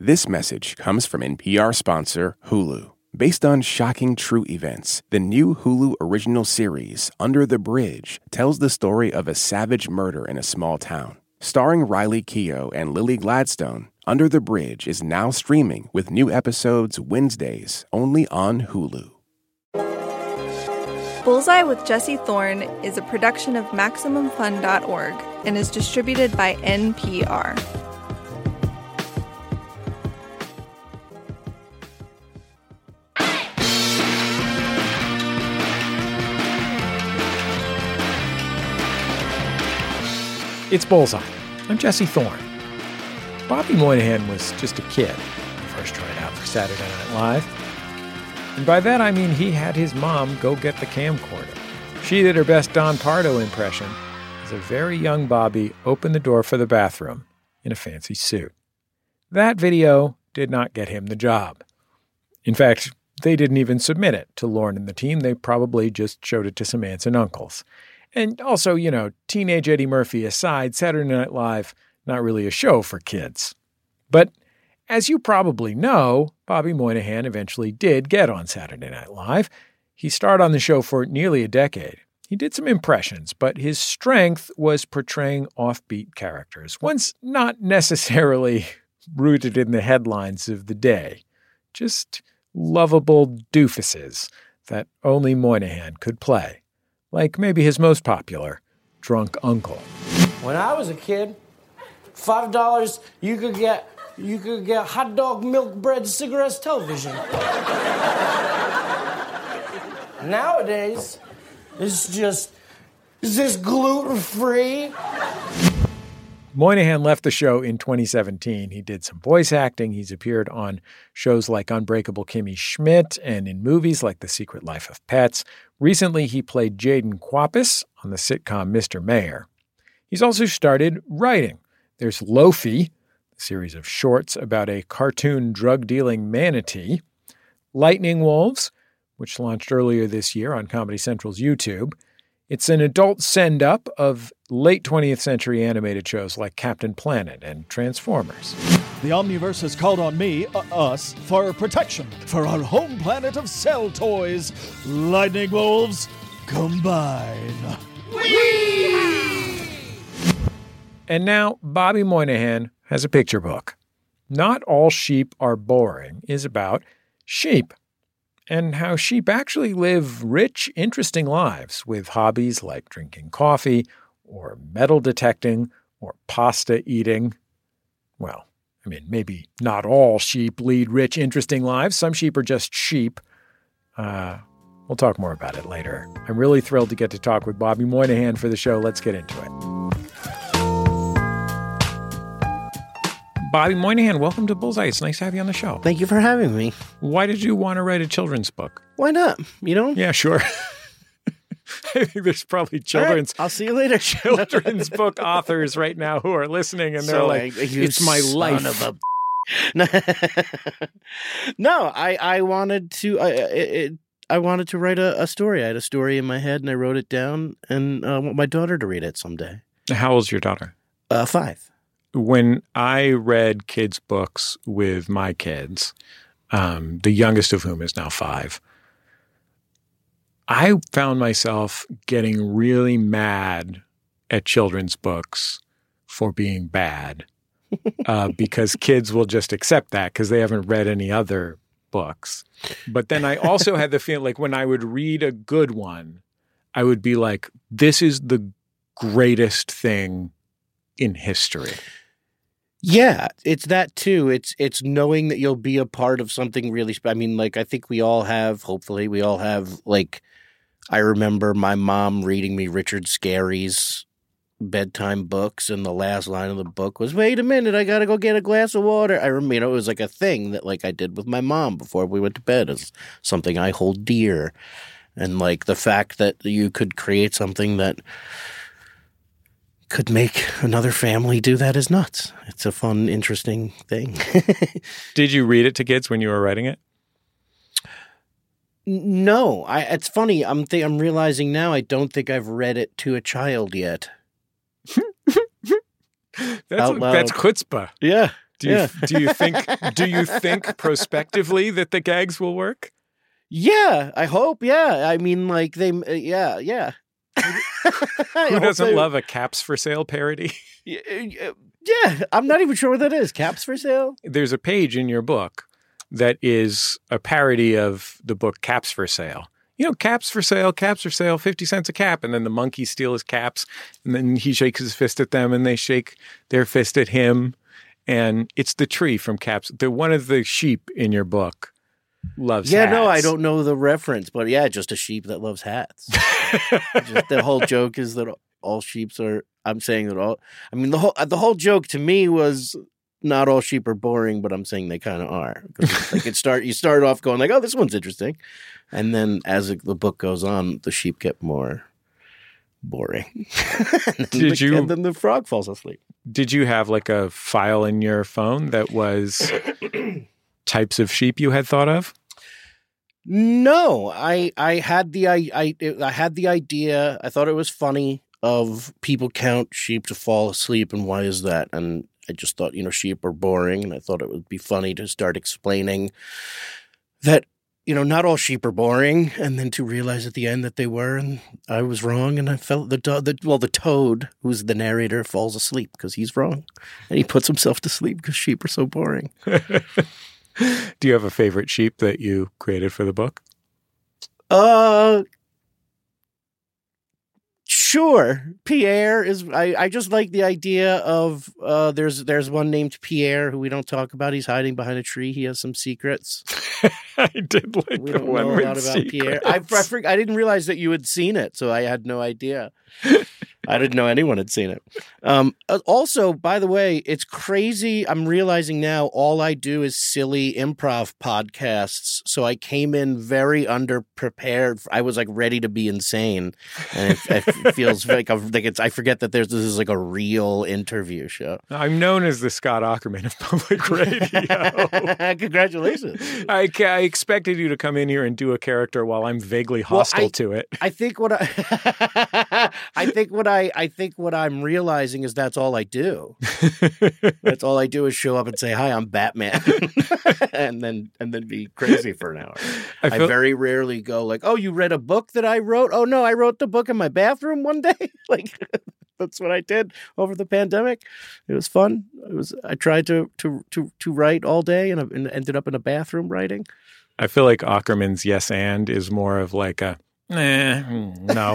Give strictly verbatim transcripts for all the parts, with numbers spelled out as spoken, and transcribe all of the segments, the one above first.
This message comes from N P R sponsor Hulu. Based on shocking true events, the new Hulu original series, Under the Bridge, tells the story of a savage murder in a small town. Starring Riley Keough and Lily Gladstone, Under the Bridge is now streaming with new episodes Wednesdays only on Hulu. Bullseye with Jesse Thorne is a production of Maximum Fun dot org and is distributed by N P R. It's Bullseye. I'm Jesse Thorne. Bobby Moynihan was just a kid when he first tried out for Saturday Night Live. And by that I mean he had his mom go get the camcorder. She did her best Don Pardo impression as a very young Bobby opened the door for the bathroom in a fancy suit. That video did not get him the job. In fact, they didn't even submit it to Lorne and the team. They probably just showed it to some aunts and uncles. And also, you know, teenage Eddie Murphy aside, Saturday Night Live, not really a show for kids. But as you probably know, Bobby Moynihan eventually did get on Saturday Night Live. He starred on the show for nearly a decade. He did some impressions, but his strength was portraying offbeat characters, ones not necessarily rooted in the headlines of the day. Just lovable doofuses that only Moynihan could play. Like maybe his most popular, Drunk Uncle. When I was a kid, five dollars you could get you could get hot dog, milk, bread, cigarettes, television. Nowadays, it's just, is this gluten-free? Moynihan left the show in twenty seventeen. He did some voice acting. He's appeared on shows like Unbreakable Kimmy Schmidt and in movies like The Secret Life of Pets. Recently, he played Jaden Quapis on the sitcom Mister Mayor. He's also started writing. There's Loafy, a series of shorts about a cartoon drug-dealing manatee. Lightning Wolves, which launched earlier this year on Comedy Central's YouTube. It's an adult send-up of late twentieth century animated shows like Captain Planet and Transformers. The Omniverse has called on me, uh, us, for protection for our home planet of cell toys. Lightning Wolves, combine. Whee! And now Bobby Moynihan has a picture book. Not All Sheep Are Boring is about sheep. And how sheep actually live rich, interesting lives with hobbies like drinking coffee or metal detecting or pasta eating. Well, I mean, maybe not all sheep lead rich, interesting lives. Some sheep are just sheep. Uh, we'll talk more about it later. I'm really thrilled to get to talk with Bobby Moynihan for the show. Let's get into it. Bobby Moynihan, welcome to Bullseye. It's nice to have you on the show. Thank you for having me. Why did you want to write a children's book? Why not? You know? Yeah, sure. I think there's probably children's. Right, I'll see you later. Children's book authors right now who are listening, and they're so, like, uh, "It's my life." Of a no, I I wanted to. I it, I wanted to write a, a story. I had a story in my head, and I wrote it down, and uh, I want my daughter to read it someday. How old's your daughter? Uh, five. When I read kids' books with my kids, um, the youngest of whom is now five, I found myself getting really mad at children's books for being bad uh, because kids will just accept that because they haven't read any other books. But then I also had the feeling like when I would read a good one, I would be like, this is the greatest thing in history. Yeah, it's that too. It's it's knowing that you'll be a part of something really special. I mean, like, I think we all have, hopefully, we all have, like, I remember my mom reading me Richard Scarry's bedtime books, and the last line of the book was, wait a minute, I gotta go get a glass of water. I remember, you know, it was like a thing that, like, I did with my mom before we went to bed. It's something I hold dear. And, like, the fact that you could create something that could make another family do that is nuts. It's a fun, interesting thing. Did you read it to kids when you were writing it? No, I. It's funny. I'm th- I'm realizing now I don't think I've read it to a child yet. that's that's chutzpah. Yeah, Do you Yeah. do you think do you think prospectively that the gags will work? Yeah, I hope. Yeah, I mean, like they. Uh, yeah, yeah. Who doesn't love a Caps for Sale parody? Yeah, I'm not even sure what that is. Caps for Sale? There's a page in your book that is a parody of the book Caps for Sale. You know, caps for sale, caps for sale, fifty cents a cap. And then the monkeys steal his caps. And then he shakes his fist at them and they shake their fist at him. And it's the tree from Caps. The one of the sheep in your book loves Yeah, hats. no, I don't know the reference, but yeah, just a sheep that loves hats. Just the whole joke is that all sheeps are. I'm saying that all. I mean, the whole the whole joke to me was not all sheep are boring, but I'm saying they kind of are. Like it start you start off going like, oh, this one's interesting, and then as it, the book goes on, the sheep get more boring. and Did the, you? And then the frog falls asleep. Did you have like a file in your phone that was types of sheep you had thought of? No, I I had the I I, I had the idea. I thought it was funny of people count sheep to fall asleep and why is that? And I just thought, you know, sheep are boring, and I thought it would be funny to start explaining that, you know, not all sheep are boring, and then to realize at the end that they were, and I was wrong, and I felt the, the well, the toad, who's the narrator, falls asleep because he's wrong, and he puts himself to sleep because sheep are so boring. Do you have a favorite sheep that you created for the book? Uh, sure. Pierre is. I, I just like the idea of. Uh, there's there's one named Pierre who we don't talk about. He's hiding behind a tree. He has some secrets. I did like We the don't one know a with lot about secrets. Pierre. I, I, for- I didn't realize that you had seen it, so I had no idea. I didn't know anyone had seen it. Um, uh, also, by the way, it's crazy. I'm realizing now all I do is silly improv podcasts. So I came in very underprepared. I was like ready to be insane, and it, it feels like, a, like it's. I forget that there's this is like a real interview show. I'm known as the Scott Aukerman of public radio. Congratulations. I, I expected you to come in here and do a character while I'm vaguely hostile I- to it. I think what I, I think what I, I think what I'm realizing is that's all I do. That's all I do is show up and say, "Hi, I'm Batman," and then and then be crazy for an hour. I I, feel- very rarely go like, "Oh, you read a book that I wrote?" "Oh no, I wrote the book in my bathroom one day." Like that's what I did over the pandemic. It was fun. It was. I tried to to to to write all day and, and ended up in a bathroom writing. I feel like Aukerman's yes and is more of like a, eh, mm, no.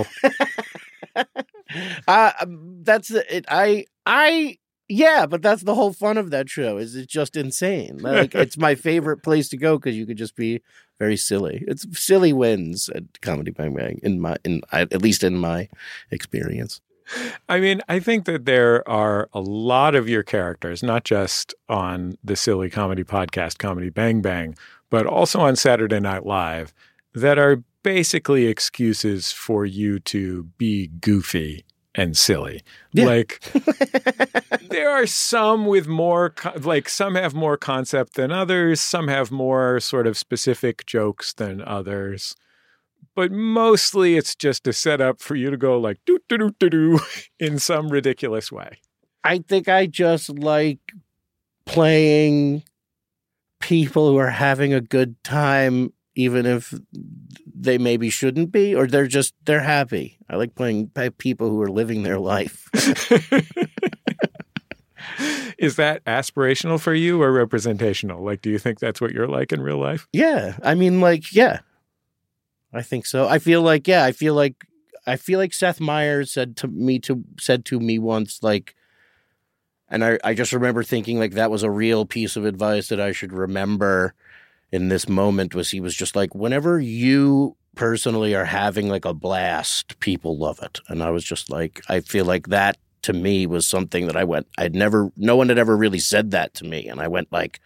Uh, that's it. I, I, yeah, but that's the whole fun of that show. Is it's just insane. Like it's my favorite place to go because you could just be very silly. It's silly wins at Comedy Bang Bang in my, in at least in my experience. I mean, I think that there are a lot of your characters, not just on the silly comedy podcast, Comedy Bang Bang, but also on Saturday Night Live, that are basically excuses for you to be goofy and silly. Yeah. Like, there are some with more, co- like, some have more concept than others, some have more sort of specific jokes than others. But mostly it's just a setup for you to go like, doo doo doo doo doo, in some ridiculous way. I think I just like playing people who are having a good time, even if they maybe shouldn't be, or they're just, they're happy. I like playing people who are living their life. Is that aspirational for you or representational? Like, do you think that's what you're like in real life? Yeah. I mean, like, yeah, I think so. I feel like, yeah, I feel like, I feel like Seth Meyers said to me, to said to me once, like, and I, I just remember thinking like that was a real piece of advice that I should remember in this moment, was he was just like, whenever you personally are having like a blast, people love it. And I was just like, I feel like that to me was something that I went, I'd never, no one had ever really said that to me. And I went like,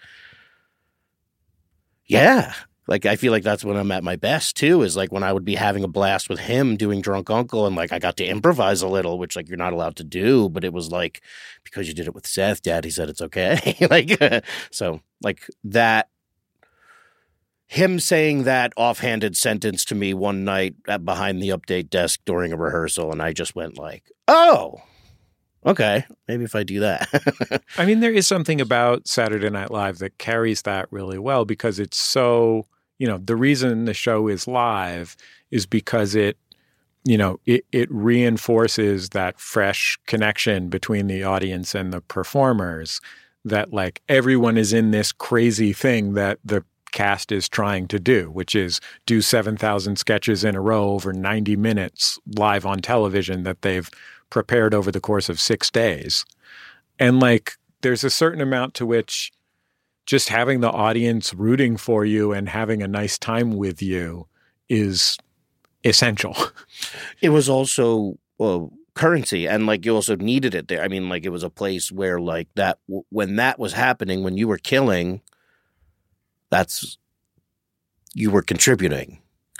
yeah, like, I feel like that's when I'm at my best too, is like when I would be having a blast with him doing Drunk Uncle, and like I got to improvise a little, which like you're not allowed to do, but it was like, because you did it with Seth, Daddy said it's okay. Like, uh, so like that, him saying that offhanded sentence to me one night at behind the update desk during a rehearsal, and I just went like, oh, Okay, maybe if I do that. I mean, there is something about Saturday Night Live that carries that really well because it's so, you know, the reason the show is live is because it, you know, it, it reinforces that fresh connection between the audience and the performers, that like everyone is in this crazy thing that the cast is trying to do, which is do seven thousand sketches in a row over ninety minutes live on television that they've prepared over the course of six days. And like, there's a certain amount to which just having the audience rooting for you and having a nice time with you is essential. It was also uh, currency, and like you also needed it there. I mean, like it was a place where like that, w- when that was happening, when you were killing, that's, you were contributing.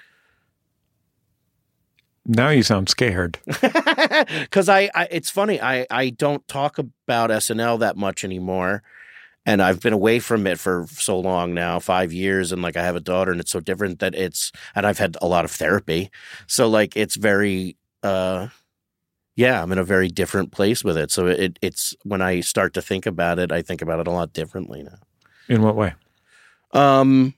Now you sound scared. Because I, I, it's funny, I, I don't talk about S N L that much anymore. And I've been away from it for so long now, five years. And like I have a daughter and it's so different that it's, and I've had a lot of therapy. So like it's very, uh, yeah, I'm in a very different place with it. So it, it's, when I start to think about it, I think about it a lot differently now. In what way? Um,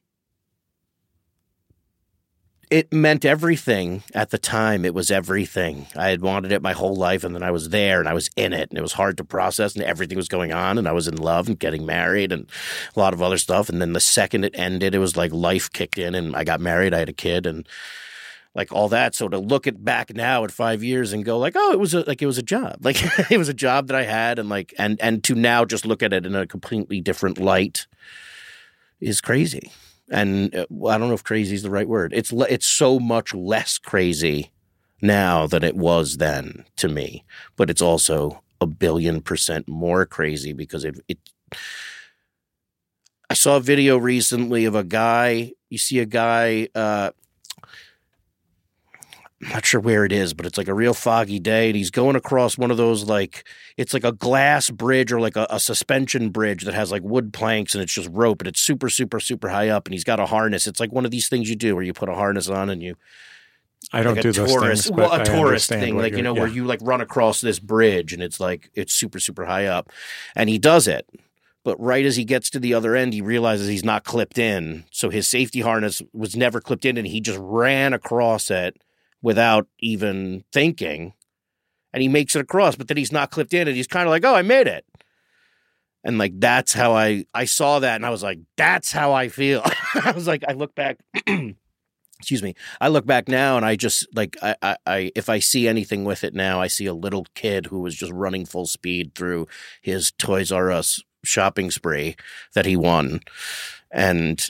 It meant everything at the time. It was everything. I had wanted it my whole life, and then I was there, and I was in it, and it was hard to process, and everything was going on, and I was in love and getting married and a lot of other stuff. And then the second it ended, it was like life kicked in, and I got married. I had a kid, and like all that. So to look at back now at five years and go like, oh, it was a, like it was a job, like it was a job that I had, and like and and to now just look at it in a completely different light is crazy. And uh, I don't know if crazy is the right word. It's le- it's so much less crazy now than it was then to me. But it's also a billion percent more crazy because it, it – I saw a video recently of a guy – you see a guy uh, – I'm not sure where it is, but it's like a real foggy day, and he's going across one of those like it's like a glass bridge or like a, a suspension bridge that has like wood planks and it's just rope, and it's super, super, super high up, and he's got a harness. It's like one of these things you do where you put a harness on and you. I don't like do a those tourist, things. well, a I tourist thing, like you know, yeah. where you like run across this bridge and it's like it's super, super high up, and he does it. But right as he gets to the other end, he realizes he's not clipped in, so his safety harness was never clipped in, and he just ran across it without even thinking, and he makes it across, but then he's not clipped in, and he's kind of like, oh, I made it. And like, that's how I, I saw that, and I was like, that's how I feel. I was like, I look back, excuse me, I look back now, and I just, like, I, I, I, if I see anything with it now, I see a little kid who was just running full speed through his Toys R Us shopping spree that he won. And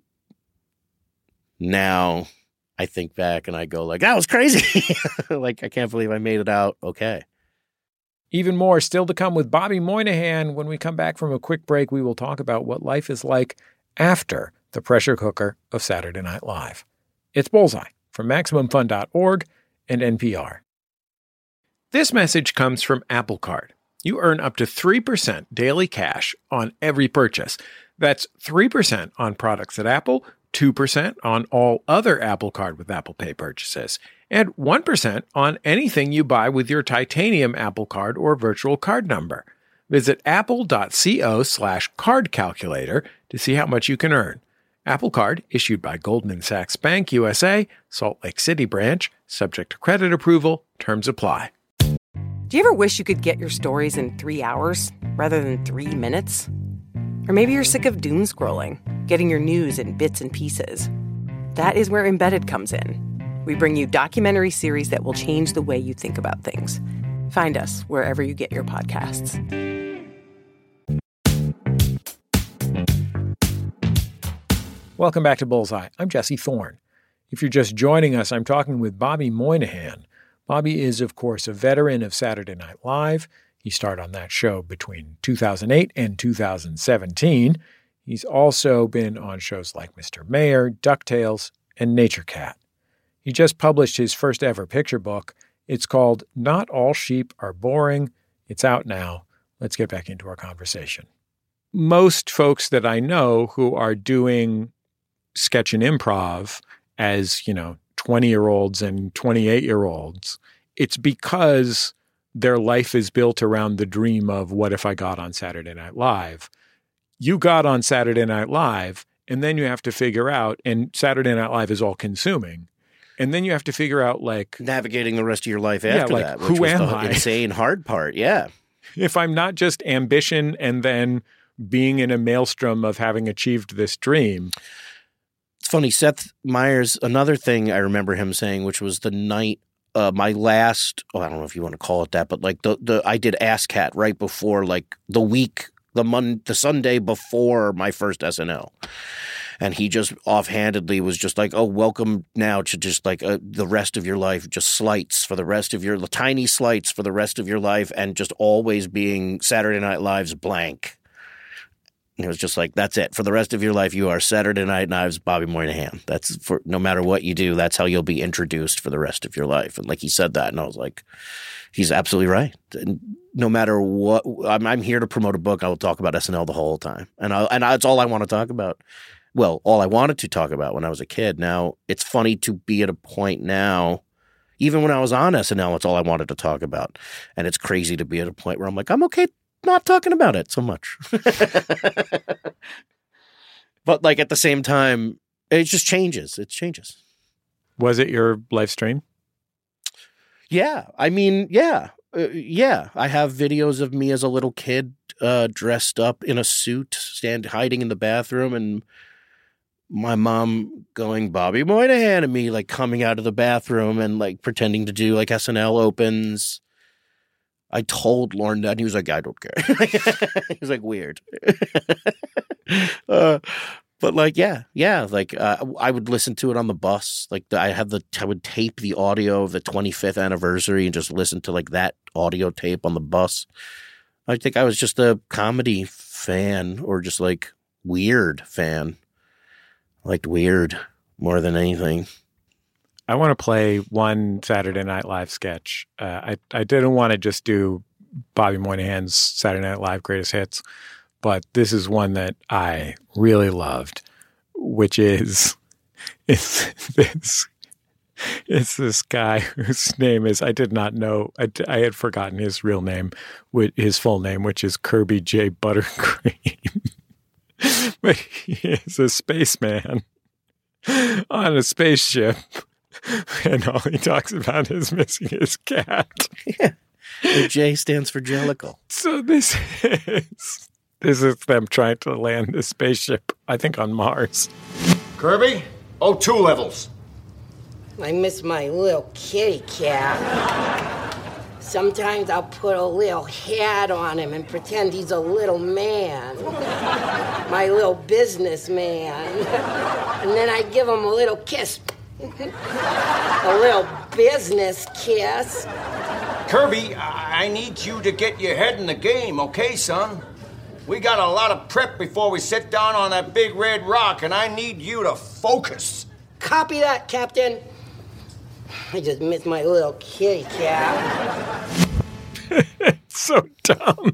now I think back and I go like, that was crazy. Like, I can't believe I made it out okay. Even more still to come with Bobby Moynihan. When we come back from a quick break, we will talk about what life is like after the pressure cooker of Saturday Night Live. It's Bullseye from Maximum Fun dot org and N P R. This message comes from Apple Card. You earn up to three percent daily cash on every purchase. That's three percent on products at Apple, two percent on all other Apple Card with Apple Pay purchases, and one percent on anything you buy with your titanium Apple Card or virtual card number. Visit apple.co slash card calculator to see how much you can earn. Apple Card, issued by Goldman Sachs Bank U S A, Salt Lake City branch, subject to credit approval, terms apply. Do you ever wish you could get your stories in three hours rather than three minutes? Or maybe you're sick of doom scrolling, getting your news in bits and pieces. That is where Embedded comes in. We bring you documentary series that will change the way you think about things. Find us wherever you get your podcasts. Welcome back to Bullseye. I'm Jesse Thorne. If you're just joining us, I'm talking with Bobby Moynihan. Bobby is, of course, a veteran of Saturday Night Live. He starred on that show between two thousand eight and two thousand seventeen. He's also been on shows like Mister Mayor, DuckTales, and Nature Cat. He just published his first ever picture book. It's called Not All Sheep Are Boring. It's out now. Let's get back into our conversation. Most folks that I know who are doing sketch and improv as, you know, twenty-year-olds and twenty-eight-year-olds, it's because their life is built around the dream of what if I got on Saturday Night Live. You got on Saturday Night Live, and then you have to figure out, and Saturday Night Live is all consuming. And then you have to figure out, like, navigating the rest of your life after yeah, like, that, which who was am the I? insane hard part. Yeah. If I'm not just ambition and then being in a maelstrom of having achieved this dream. It's funny. Seth Meyers, another thing I remember him saying, which was the night, uh, my last, oh, I don't know if you want to call it that, but like the, the I did ASCAT right before, like the week, the Mon- the Sunday before my first S N L. And he just offhandedly was just like, oh, welcome now to just like uh, the rest of your life, just slights for the rest of your – tiny slights for the rest of your life, and just always being Saturday Night Live's blank. And it was just like, that's it. For the rest of your life, you are Saturday Night Live's Bobby Moynihan. That's for – no matter what you do, that's how you'll be introduced for the rest of your life. And like he said that, and I was like, he's absolutely right. And no matter what – I'm, I'm here to promote a book. I will talk about S N L the whole time. And, I, and that's all I want to talk about. Well, all I wanted to talk about when I was a kid. Now, it's funny to be at a point now, even when I was on S N L, it's all I wanted to talk about. And it's crazy to be at a point where I'm like, I'm okay not talking about it so much. But like at the same time, it just changes. It changes. Was it your live stream? Yeah. I mean, yeah. Uh, yeah. I have videos of me as a little kid uh, dressed up in a suit, stand hiding in the bathroom, and my mom going, Bobby Moynihan, and me like coming out of the bathroom and like pretending to do like S N L opens. I told Lorne that, and he was like, I don't care. He was like, weird. uh, but like, yeah, yeah. Like uh, I would listen to it on the bus. Like the, I have the, I would tape the audio of the twenty-fifth anniversary and just listen to like that audio tape on the bus. I think I was just a comedy fan, or just like weird fan. I liked weird more than anything. I want to play one Saturday Night Live sketch. Uh, I, I didn't want to just do Bobby Moynihan's Saturday Night Live greatest hits, but this is one that I really loved, which is it's this it's this guy whose name is, I did not know, I, I had forgotten his real name, his full name, which is Kirby J. Buttercream. But he is a spaceman on a spaceship, and all he talks about is missing his cat. Yeah. The J stands for Jellicle. So this is this is them trying to land the spaceship, I think, on Mars. Kirby, oh, two levels. I miss my little kitty cat. Sometimes I'll put a little hat on him and pretend he's a little man. My little businessman. And then I give him a little kiss. A little business kiss. Kirby, I need you to get your head in the game, okay, son? We got a lot of prep before we sit down on that big red rock, and I need you to focus. Copy that, Captain. I just miss my little kitty cat. It's so dumb.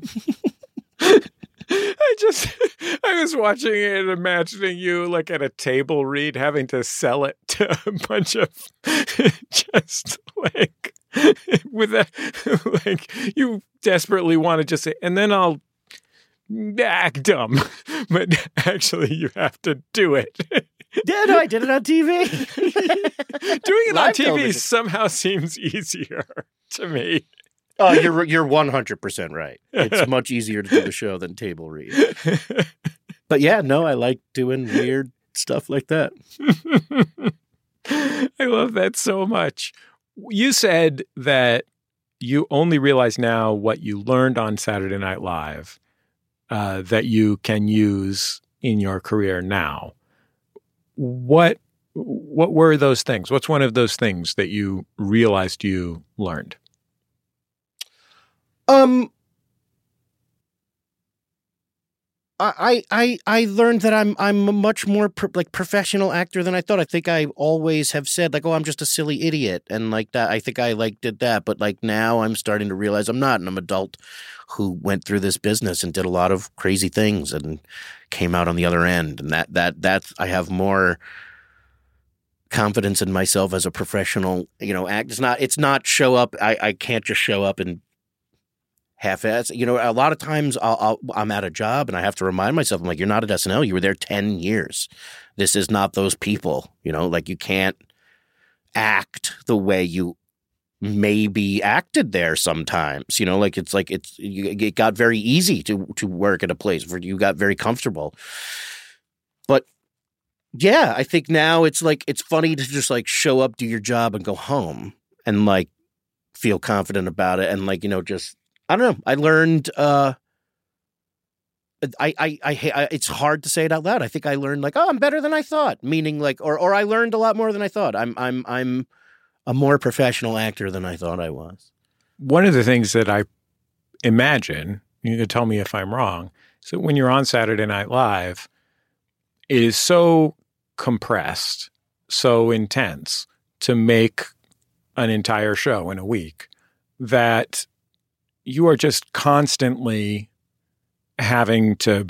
I just, I was watching it and imagining you like at a table read having to sell it to a bunch of just like, with that, like you desperately want to just say, and then I'll act dumb, but actually you have to do it. Yeah, no, I did it on T V. Doing it Live on T V television somehow seems easier to me. Oh, you're you're one hundred percent right. It's much easier to do the show than table read. But yeah, no, I like doing weird stuff like that. I love that so much. You said that you only realize now what you learned on Saturday Night Live uh, that you can use in your career now. What what were those things? What's one of those things that you realized you learned? Um, I I I learned that I'm I'm a much more pro- like professional actor than I thought. I think I always have said like, oh, I'm just a silly idiot, and like that. I think I like did that, but like now I'm starting to realize I'm not. And I'm an adult who went through this business and did a lot of crazy things and came out on the other end. And that that that's I have more confidence in myself as a professional, you know, act. It's not it's not show up. I I can't just show up and half-ass. You know, a lot of times I'll, I'll, I'm at a job and I have to remind myself, I'm like, you're not at S N L. You were there ten years. This is not those people. You know, like you can't act the way you maybe acted there sometimes. You know, like it's like it's you, it got very easy to to work at a place where you got very comfortable. But yeah, I think now it's like it's funny to just like show up, do your job, and go home and like feel confident about it and like, you know, just I don't know. I learned. Uh, I, I, I, I, it's hard to say it out loud. I think I learned like, oh, I'm better than I thought. Meaning like, or, or I learned a lot more than I thought. I'm, I'm, I'm a more professional actor than I thought I was. One of the things that I imagine, you can tell me if I'm wrong, so when you're on Saturday Night Live, it is so compressed, so intense to make an entire show in a week that you are just constantly having to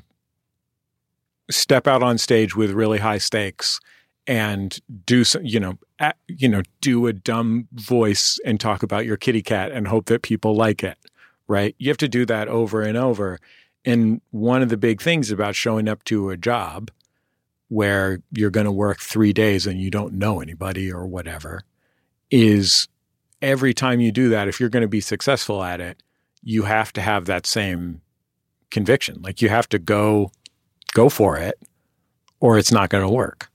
step out on stage with really high stakes and do some, you know, at, you know, do a dumb voice and talk about your kitty cat and hope that people like it, right? You have to do that over and over. And one of the big things about showing up to a job where you're going to work three days and you don't know anybody or whatever is every time you do that, if you're going to be successful at it, you have to have that same conviction. Like you have to go, go for it or it's not going to work.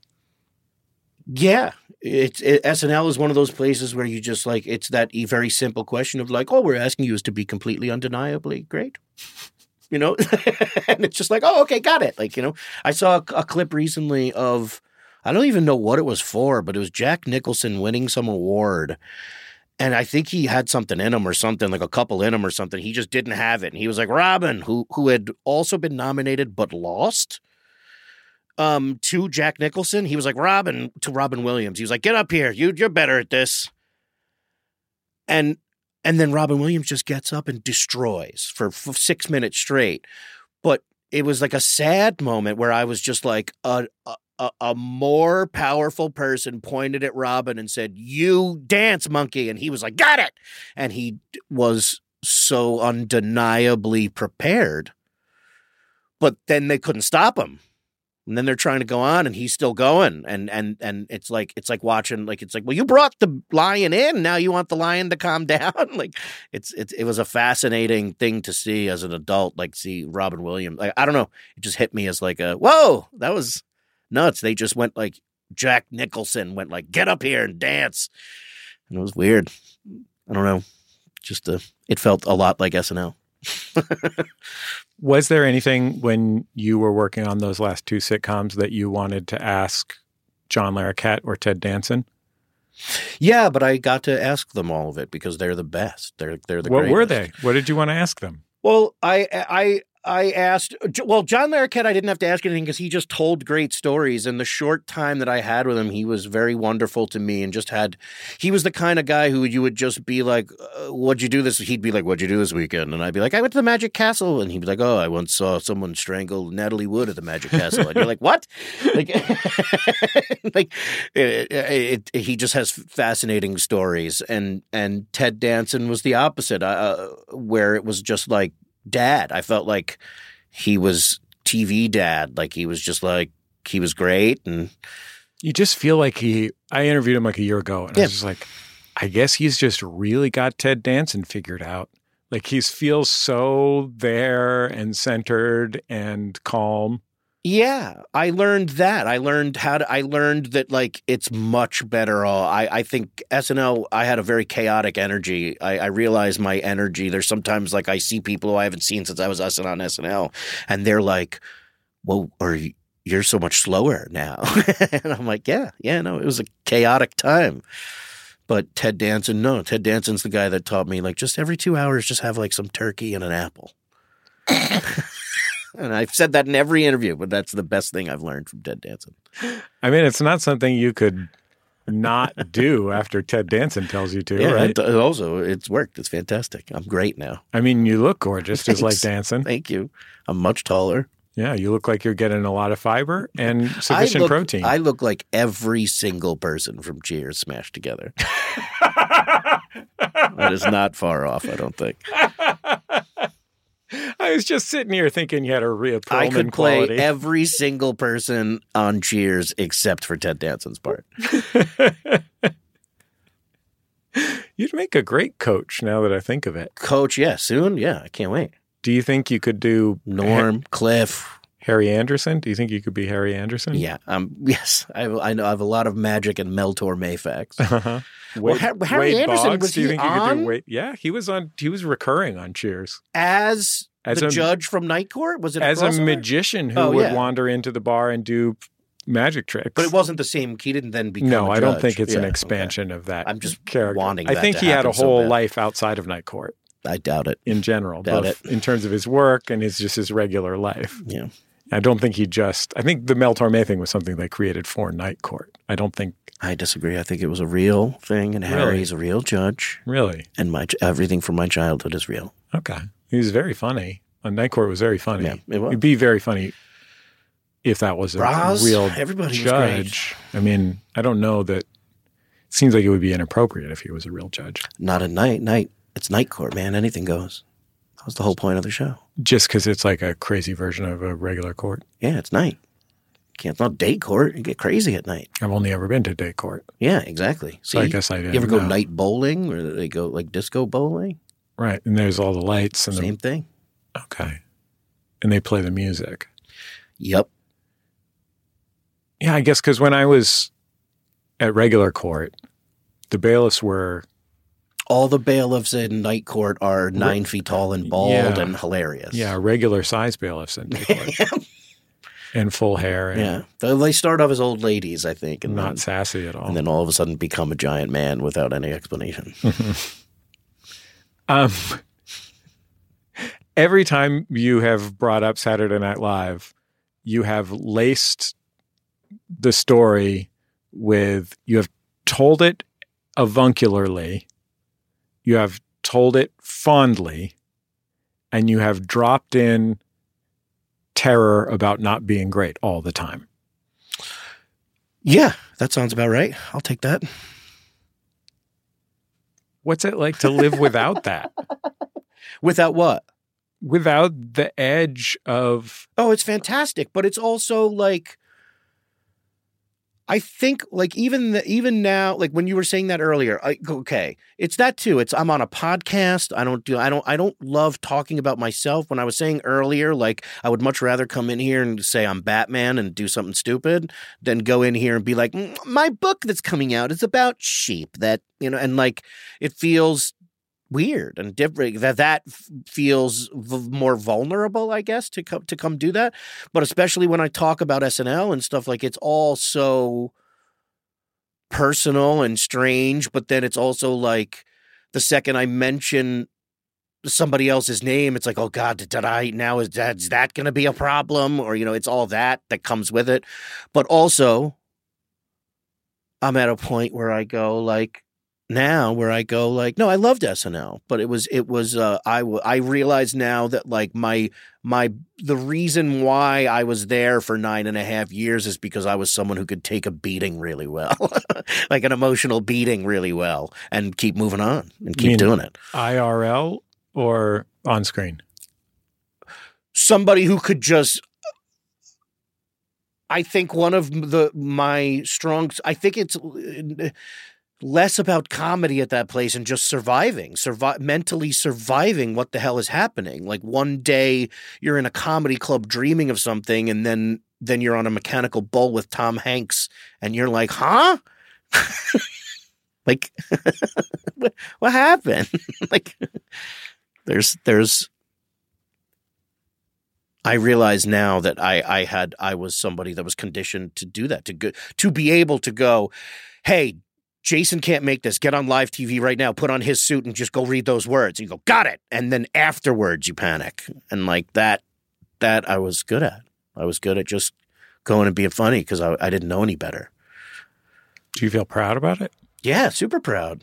Yeah. It's it, S N L is one of those places where you just like, it's that very simple question of like, all we're asking you is to be completely undeniably great. You know, and it's just like, oh, okay, got it. Like, you know, I saw a, a clip recently of, I don't even know what it was for, but it was Jack Nicholson winning some award. And I think he had something in him or something, like a couple in him or something. He just didn't have it. And he was like, Robin, who who had also been nominated but lost um, to Jack Nicholson. He was like, Robin, to Robin Williams. He was like, get up here. You, you're better at this. And And then Robin Williams just gets up and destroys for, for six minutes straight. But it was like a sad moment where I was just like a, a, a more powerful person pointed at Robin and said, you dance, monkey. And he was like, got it. And he was so undeniably prepared. But then they couldn't stop him. And then they're trying to go on and he's still going. And and and it's like it's like watching like it's like, well, you brought the lion in. Now you want the lion to calm down. Like it's it's it was a fascinating thing to see as an adult, like see Robin Williams. Like, I don't know. It just hit me as like a whoa, that was nuts. They just went like Jack Nicholson went like, get up here and dance. And it was weird. I don't know. Just a, it felt a lot like S N L. Was there anything when you were working on those last two sitcoms that you wanted to ask John Larroquette or Ted Danson? Yeah, but I got to ask them all of it because they're the best. They're they're the what greatest. What were they? What did you want to ask them? Well, I I I asked, well, John Larroquette, I didn't have to ask anything because he just told great stories. And the short time that I had with him, he was very wonderful to me and just had, he was the kind of guy who you would just be like, uh, what'd you do this? He'd be like, what'd you do this weekend? And I'd be like, I went to the Magic Castle. And he'd be like, oh, I once saw someone strangle Natalie Wood at the Magic Castle. And you're like, what? Like, like it, it, it, he just has fascinating stories. And, and Ted Danson was the opposite, uh, where it was just like, dad. I felt like he was T V dad. Like he was just like, he was great. And you just feel like he, I interviewed him like a year ago and yeah. I was just like, I guess he's just really got Ted Danson figured out. Like he feels so there and centered and calm. Yeah, I learned that. I learned how to, I learned that like it's much better. All I, I think S N L, I had a very chaotic energy. I, I realized my energy. There's sometimes like I see people who I haven't seen since I was on S N L and they're like, well, or you're so much slower now. And I'm like, yeah, yeah, no, it was a chaotic time. But Ted Danson, no, Ted Danson's the guy that taught me like just every two hours, just have like some turkey and an apple. And I've said that in every interview, but that's the best thing I've learned from Ted Danson. I mean, it's not something you could not do after Ted Danson tells you to, yeah, right? It, also, it's worked. It's fantastic. I'm great now. I mean, you look gorgeous, just like Danson. Thank you. I'm much taller. Yeah, you look like you're getting a lot of fiber and sufficient I look, protein. I look like every single person from Cheers smashed together. That is not far off, I don't think. I was just sitting here thinking you had a Rhea Perlman I could play quality. every single person on Cheers except for Ted Danson's part. You'd make a great coach now that I think of it. Coach, yeah, soon. Yeah, I can't wait. Do you think you could do Norm, ha- Cliff, Harry Anderson? Do you think you could be Harry Anderson? Yeah, um, yes. I, I know I have a lot of magic and Meltor Mayfax. Uh-huh. Wade, Well, Ha- Harry Wade Anderson, Boggs, was do you he think you could do on? Wade? Yeah, he was on. He was recurring on Cheers As, As the a- judge from Night Court? Was it a as a crossover? magician who Oh, would yeah. wander into the bar and do magic tricks. But it wasn't the same. He didn't then become No, a I don't judge. think it's an Yeah, expansion of that. I'm just character. wanting I that think to he had a happen so whole bad. life outside of Night Court I doubt it. in general, Doubt both it. in terms of his work and his just his regular life. Yeah. I don't think he just. I think the Mel Torme thing was something they created for Night Court. I don't think I disagree. I think it was a real thing, and Really? Harry's a real judge, really. and my everything from my childhood is real. Okay, he was very funny. On Night Court was very funny. Yeah, it was. It'd be very funny if that was a Braz, real everybody was judge. I mean, I don't know that. It seems like it would be inappropriate if he was a real judge. Not at night. Night. It's Night Court, man. Anything goes. That was the whole point of the show. Just because it's like a crazy version of a regular court. Yeah, it's night. Can't it's not day court. You get crazy at night. I've only ever been to day court. Yeah, exactly. See, So I guess I didn't You ever go know. night bowling, or do they go like disco bowling? Right. And there's all the lights and Same thing. the okay. And they play the music. Yep. Yeah, I guess because when I was at regular court, the bailiffs were All the bailiffs in Night Court are nine feet tall and bald Yeah. and hilarious. yeah regular size bailiffs in day court and full hair and Yeah. They they start off as old ladies, I think, and not then, sassy at all. and then all of a sudden become a giant man without any explanation. Um, every time you have brought up Saturday Night Live, you have laced the story with, you have told it avuncularly, you have told it fondly, and you have dropped in terror about not being great all the time. Yeah, that sounds about right. I'll take that. What's it like to live without that? Without what? Without the edge of, Oh, it's fantastic, but it's also like I think like even the, even now, like when you were saying that earlier, I, okay, it's that too. It's I'm on a podcast. I don't do I don't I don't love talking about myself. When I was saying earlier, like I would much rather come in here and say I'm Batman and do something stupid than go in here and be like, "Mm, my book that's coming out is about sheep that, you know, and like it feels weird and different, that that f- feels v- more vulnerable, I guess, to come to come do that. But especially when I talk about S N L and stuff, like it's all so personal and strange. But then it's also like the second I mention somebody else's name, it's like, oh God, did I now is that is that going to be a problem? Or, you know, it's all that that comes with it. But also, I'm at a point where I go like. Now where I go like, no, I loved S N L, but it was, it was, uh, I, w- I realize now that like my, my, the reason why I was there for nine and a half years is because I was someone who could take a beating really well, like an emotional beating really well and keep moving on and keep mean- doing it. I R L or on screen? Somebody who could just, I think one of the, my strong, I think it's less about comedy at that place and just surviving, survive mentally surviving what the hell is happening. Like one day you're in a comedy club dreaming of something, and then then you're on a mechanical bull with Tom Hanks, and you're like, huh? Like, what, what happened? Like, there's there's. I realize now that I I had I was somebody that was conditioned to do that, to go, to be able to go, hey, Jason can't make this. Get on live T V right now. Put on his suit and just go read those words. And you go, got it. And then afterwards you panic. And like that, that I was good at. I was good at just going and being funny because I, I didn't know any better. Do you feel proud about it? Yeah, super proud.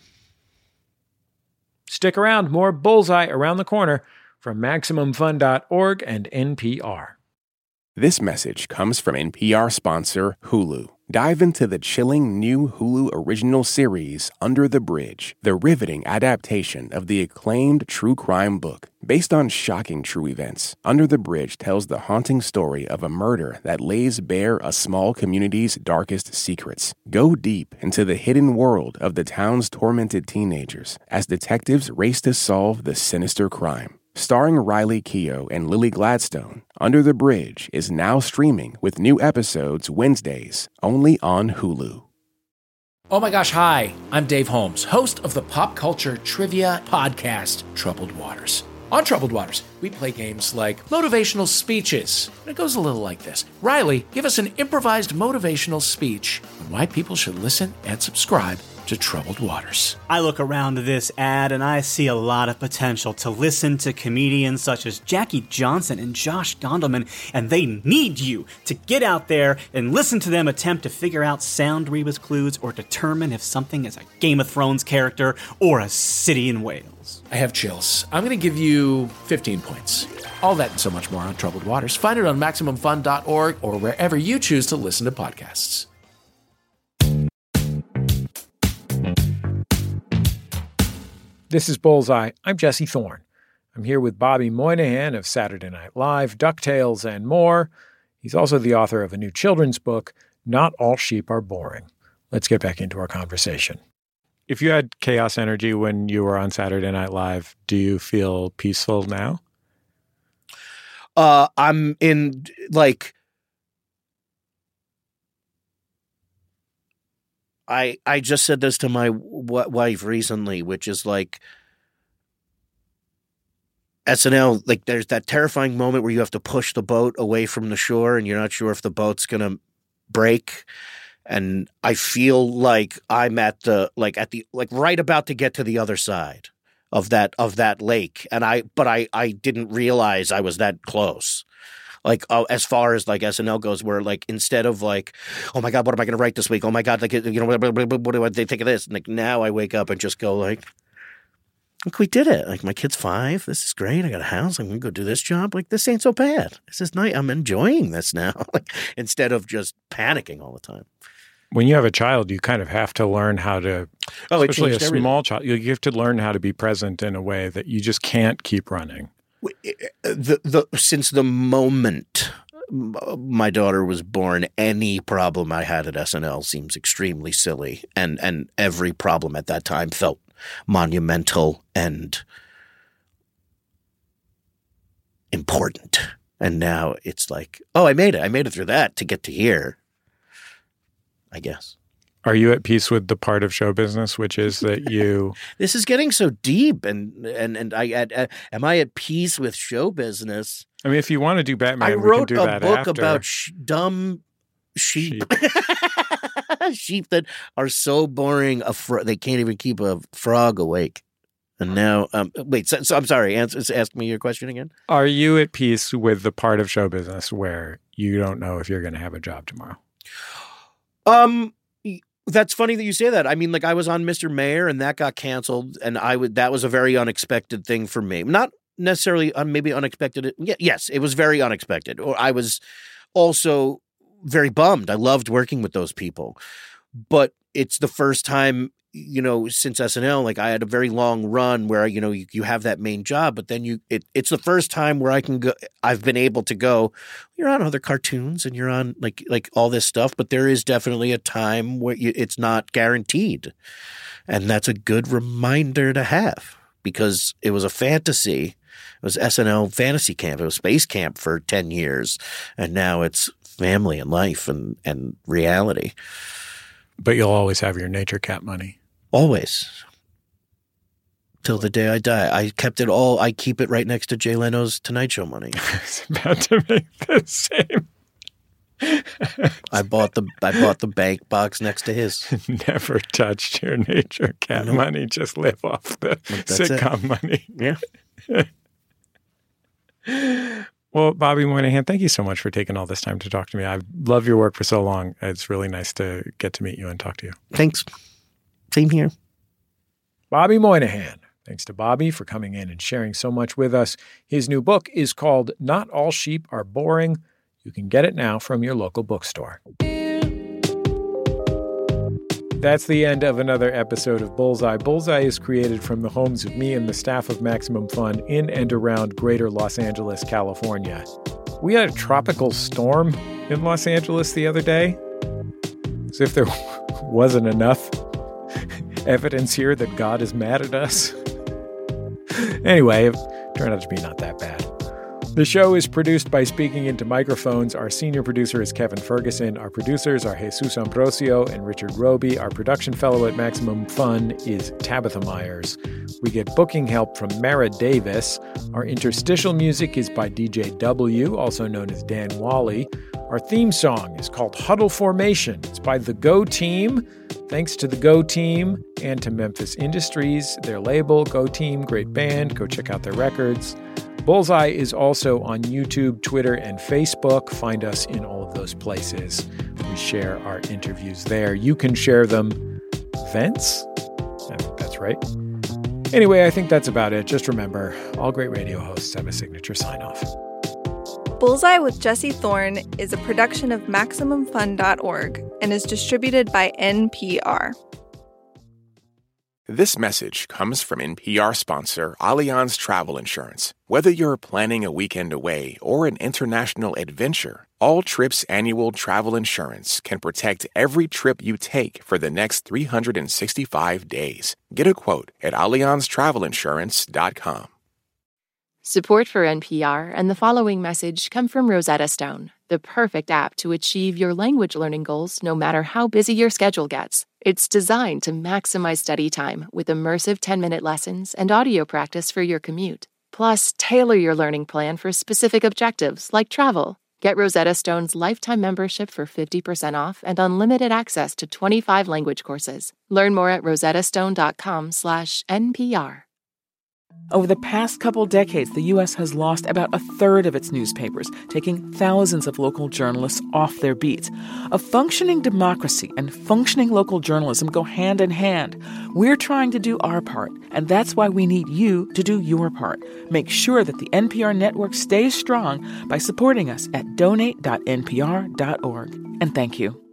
Stick around. More Bullseye around the corner from Maximum Fun dot org and N P R. This message comes from N P R sponsor Hulu. Dive into the chilling new Hulu original series, Under the Bridge, the riveting adaptation of the acclaimed true crime book. Based on shocking true events, Under the Bridge tells the haunting story of a murder that lays bare a small community's darkest secrets. Go deep into the hidden world of the town's tormented teenagers as detectives race to solve the sinister crime. Starring Riley Keough and Lily Gladstone, Under the Bridge is now streaming with new episodes Wednesdays, only on Hulu. Oh my gosh, hi, I'm Dave Holmes, host of the pop culture trivia podcast, Troubled Waters. On Troubled Waters, we play games like motivational speeches. And it goes a little like this. Riley, give us an improvised motivational speech on why people should listen and subscribe to Troubled Waters. I look around this ad and I see a lot of potential to listen to comedians such as Jackie Johnson and Josh Gondelman, and they need you to get out there and listen to them attempt to figure out sound rebus clues or determine if something is a Game of Thrones character or a city in Wales. I have chills. I'm going to give you fifteen points. All that and so much more on Troubled Waters. Find it on Maximum Fun dot org or wherever you choose to listen to podcasts. This is Bullseye. I'm Jesse Thorne. I'm here with Bobby Moynihan of Saturday Night Live, DuckTales, and more. He's also the author of a new children's book, Not All Sheep Are Boring. Let's get back into our conversation. If you had chaos energy when you were on Saturday Night Live, do you feel peaceful now? Uh, I'm in, like... I I just said this to my w- wife recently, which is like S N L, like there's that terrifying moment where you have to push the boat away from the shore and you're not sure if the boat's going to break. And I feel like I'm at the, like at the, like right about to get to the other side of that, of that lake. And I, but I, I didn't realize I was that close. Like, oh, as far as like S N L goes, where like instead of like, oh my God, what am I going to write this week? Oh my God, like, you know, what, what do they think of this? And like now I wake up and just go like, look, we did it. Like my kid's five. This is great. I got a house. I'm going to go do this job. Like this ain't so bad. This is nice. I'm enjoying this now. Like instead of just panicking all the time. When you have a child, you kind of have to learn how to, oh, especially a everything. small child, you have to learn how to be present in a way that you just can't keep running. The, the, since the moment my daughter was born, any problem I had at S N L seems extremely silly. And, and every problem at that time felt monumental and important. And now it's like, oh, I made it. I made it through that to get to here, I guess. Are you at peace with the part of show business, which is that you... This is getting so deep, and and and I at, at, am I at peace with show business? I mean, if you want to do Batman, I we wrote can do a that book after. about sh- dumb sheep, Sheep. sheep that are so boring. A fro- they can't even keep a frog awake. And now, um, wait. So, so I'm sorry. Answer, ask me your question again. Are you at peace with the part of show business where you don't know if you're going to have a job tomorrow? Um. That's funny that you say that. I mean, like I was on Mister Mayor and that got canceled, and I would that was a very unexpected thing for me. Not necessarily, uh, maybe unexpected. Yeah, yes, it was very unexpected. Or I was also very bummed. I loved working with those people, but it's the first time, you know, since S N L, like I had a very long run where, you know, you, you have that main job, but then you, it, it's the first time where I can go, I've been able to go, you're on other cartoons and you're on like, like all this stuff, but there is definitely a time where you, it's not guaranteed. And that's a good reminder to have because it was a fantasy. It was S N L fantasy camp. It was space camp for ten years. And now it's family and life and, and reality. But you'll always have your nature cat money. Always. Till the day I die. I kept it all. I keep it right next to Jay Leno's Tonight Show money. I was about to make the same. I bought the I bought the bank box next to his. Never touched your nature cat No. money. Just live off the That's sitcom money. Yeah. Well, Bobby Moynihan, thank you so much for taking all this time to talk to me. I've loved your work for so long. It's really nice to get to meet you and talk to you. Thanks. Same here. Bobby Moynihan. Thanks to Bobby for coming in and sharing so much with us. His new book is called Not All Sheep Are Boring. You can get it now from your local bookstore. That's the end of another episode of Bullseye. Bullseye is created from the homes of me and the staff of Maximum Fun in and around greater Los Angeles, California. We had a tropical storm in Los Angeles the other day. As if there wasn't enough evidence here that God is mad at us. Anyway, it turned out to be not that bad. The show is produced by Speaking Into Microphones. Our senior producer is Kevin Ferguson. Our producers are Jesus Ambrosio and Richard Roby. Our production fellow at Maximum Fun is Tabitha Myers. We get booking help from Mara Davis. Our interstitial music is by D J W, also known as Dan Wally. Our theme song is called Huddle Formation. It's by the Go Team. Thanks to the Go Team and to Memphis Industries, their label, Go Team, great band. Go check out their records. Bullseye is also on YouTube, Twitter, and Facebook. Find us in all of those places. We share our interviews there. You can share them. Vince? I think that's right. Anyway, I think that's about it. Just remember, all great radio hosts have a signature sign-off. Bullseye with Jesse Thorne is a production of Maximum Fun dot org and is distributed by N P R. This message comes from N P R sponsor Allianz Travel Insurance. Whether you're planning a weekend away or an international adventure, All Trips Annual Travel Insurance can protect every trip you take for the next three hundred sixty-five days. Get a quote at allianz travel insurance dot com. Support for N P R and the following message come from Rosetta Stone, the perfect app to achieve your language learning goals no matter how busy your schedule gets. It's designed to maximize study time with immersive ten-minute lessons and audio practice for your commute. Plus, tailor your learning plan for specific objectives like travel. Get Rosetta Stone's lifetime membership for fifty percent off and unlimited access to twenty-five language courses. Learn more at rosettastone.com slash NPR. Over the past couple decades, the U S has lost about a third of its newspapers, taking thousands of local journalists off their beats. A functioning democracy and functioning local journalism go hand in hand. We're trying to do our part, and that's why we need you to do your part. Make sure that the N P R network stays strong by supporting us at donate dot n p r dot org. And thank you.